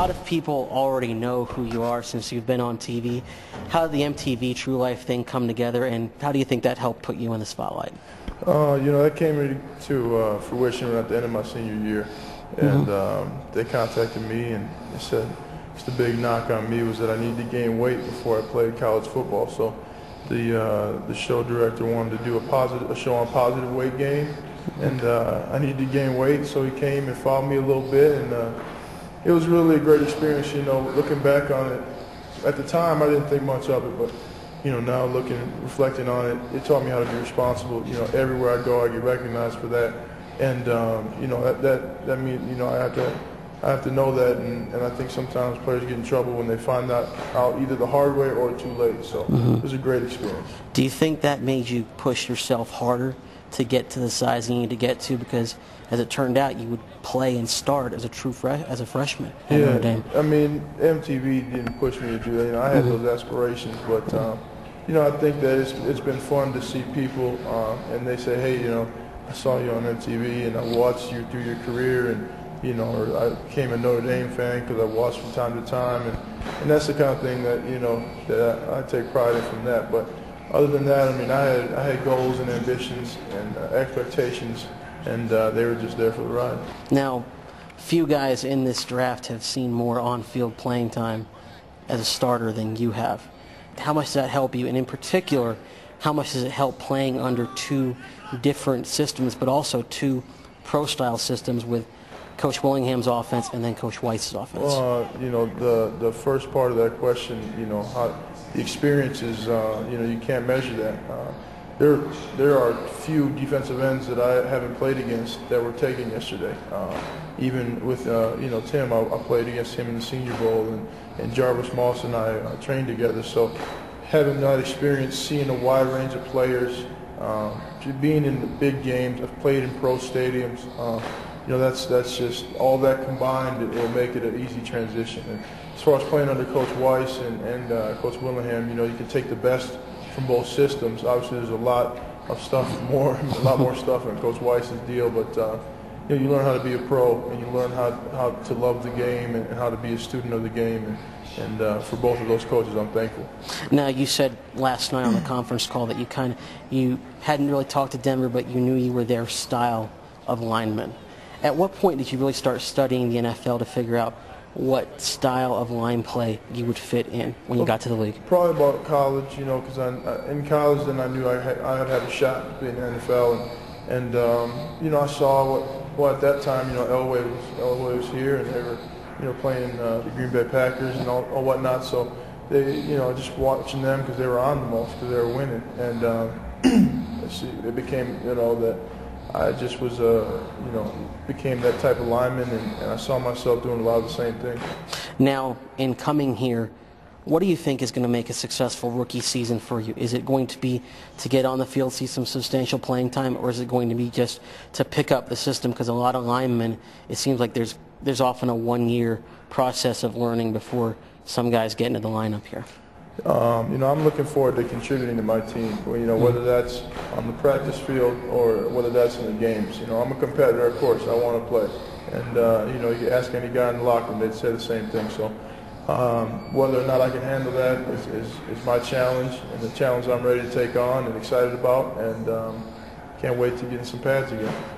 lot of people already know who you are since you've been on TV. How did the MTV True Life thing come together, and how do you think that helped put you in the spotlight? That came to fruition at the end of my senior year, and they contacted me and they said the big knock on me was that I needed to gain weight before I played college football. So the show director wanted to do a show on positive weight gain, and I needed to gain weight, so he came and followed me a little bit, and it was really a great experience. Looking back on it, at the time I didn't think much of it, but now reflecting on it, it taught me how to be responsible. Everywhere I go, I get recognized for that, and that means I have to know that, and I think sometimes players get in trouble when they find out either the hard way or too late. So it was a great experience. Do you think that made you push yourself harder to get to the size you need to get to? Because as it turned out, you would play and start as a freshman at Notre Dame. I mean, MTV didn't push me to do that. I had those aspirations, but I think that it's been fun to see people, and they say, hey, I saw you on MTV and I watched you through your career, and or I became a Notre Dame fan because I watched from time to time, and that's the kind of thing that that I take pride in from that. But other than that, I mean, I had goals and ambitions and expectations, and they were just there for the ride. Now, few guys in this draft have seen more on-field playing time as a starter than you have. How much does that help you? And in particular, how much does it help playing under two different systems, but also two pro-style systems with Coach Willingham's offense and then Coach Weis's offense? Well, the first part of that question, how the experiences, you can't measure that. There are few defensive ends that I haven't played against that were taken yesterday. Even with Tim, I played against him in the Senior Bowl, and Jarvis Moss and I trained together. So having that experience, seeing a wide range of players, being in the big games, I've played in pro stadiums. That's just all that combined. It will make it an easy transition. And as far as playing under Coach Weiss and Coach Willingham, you can take the best from both systems. Obviously, there's a lot more stuff in Coach Weiss's deal, but you learn how to be a pro, and you learn how to love the game and how to be a student of the game. And for both of those coaches, I'm thankful. Now, you said last night on the conference call that you hadn't really talked to Denver, but you knew you were their style of lineman. At what point did you really start studying the NFL to figure out what style of line play you would fit in when you got to the league? Probably about college, because in college then I knew I had a shot to be in the NFL, and I saw what at that time Elway was here, and they were playing the Green Bay Packers and all whatnot. So they just watching them because they were on the most, because they were winning, and it became that I just was became that type of lineman, and I saw myself doing a lot of the same things. Now, in coming here, what do you think is going to make a successful rookie season for you? Is it going to be to get on the field, see some substantial playing time, or is it going to be just to pick up the system? Because a lot of linemen, it seems like there's often a one-year process of learning before some guys get into the lineup here. I'm looking forward to contributing to my team, whether that's on the practice field or whether that's in the games. I'm a competitor, of course. I want to play. And, you ask any guy in the locker room, they'd say the same thing. So whether or not I can handle that is my challenge, and the challenge I'm ready to take on and excited about, and can't wait to get in some pads again.